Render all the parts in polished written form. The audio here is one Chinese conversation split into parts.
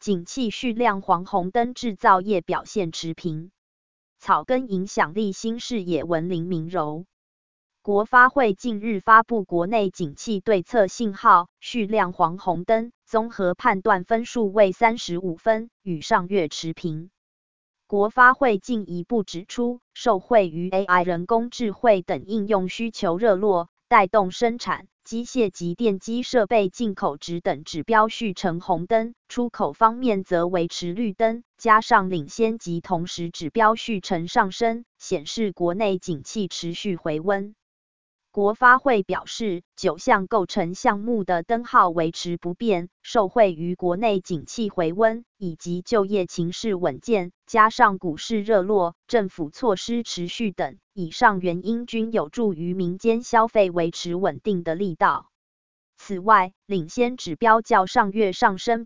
景气续亮，黄红灯制造业表现持平。草根影响力新视野文林明柔。国发会近日发布国内景气对策信号，续亮黄红灯，综合判断分数为35分，与上月持平。国发会进一步指出，受惠于 AI 人工智慧等应用需求热络，带动生产、机械及电机设备进口值等指标续呈红灯，出口方面则维持绿灯，加上领先及同时指标续呈上升，显示国内景气持续回温。国发会表示，9项构成项目的灯号维持不变，受惠于国内景气回温以及就业情势稳健，加上股市热络、政府措施持续等，以上原因均有助于民间消费维持稳定的力道。此外，领先指标较上月上升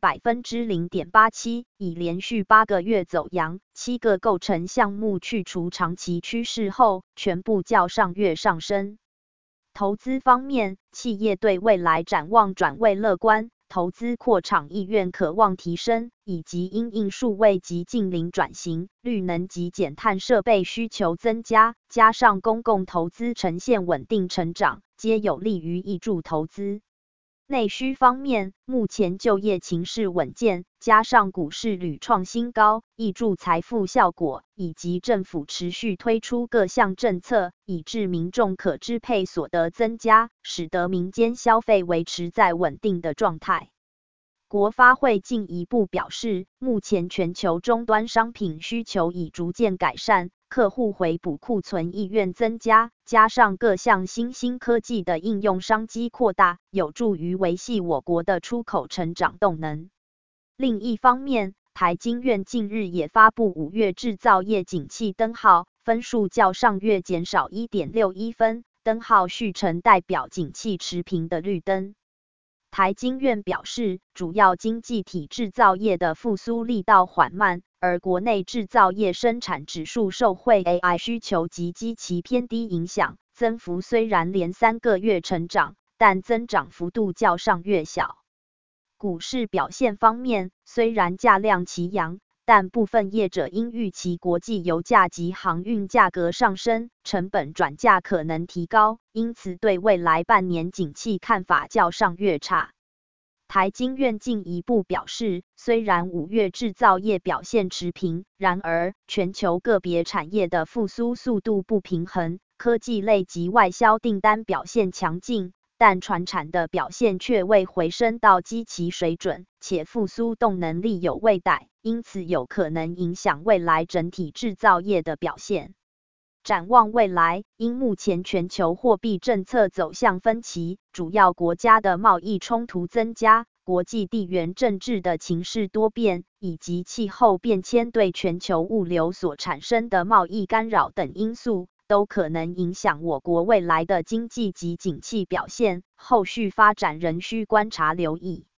0.87%， 已连续8个月走阳，7个构成项目去除长期趋势后，全部较上月上升。投资方面，企业对未来展望转为乐观，投资扩厂意愿可望提升，以及因应数位及近零转型、绿能及减碳设备需求增加，加上公共投资呈现稳定成长，皆有利于挹注投资。内需方面，目前就业情势稳健，加上股市屡创新高，挹注财富效果，以及政府持续推出各项政策，以致民众可支配所得增加，使得民间消费维持在稳定的状态。国发会进一步表示，目前全球终端商品需求已逐渐改善，客户回补库存意愿增加，加上各项新兴科技的应用商机扩大，有助于维系我国的出口成长动能。另一方面，台经院近日也发布5月制造业景气灯号，分数较上月减少 1.61 分，灯号续呈代表景气持平的绿灯。台经院表示，主要经济体制造业的复苏力道缓慢，而国内制造业生产指数受惠 AI 需求及基期偏低影响，增幅虽然连3个月成长，但增长幅度较上月小。股市表现方面，虽然价量齐扬，但部分业者因预期国际油价及航运价格上升，成本转嫁可能提高，因此对未来半年景气看法较上月差。台经院进一步表示，虽然5月制造业表现持平，然而全球个别产业的复苏速度不平衡，科技类及外销订单表现强劲，但传产的表现却未回升到基期水准，且复苏动能力有未逮，因此有可能影响未来整体制造业的表现。展望未来，因目前全球货币政策走向分歧，主要国家的贸易冲突增加，国际地缘政治的情势多变，以及气候变迁对全球物流所产生的贸易干扰等因素，都可能影响我国未来的经济及景气表现，后续发展仍需观察留意。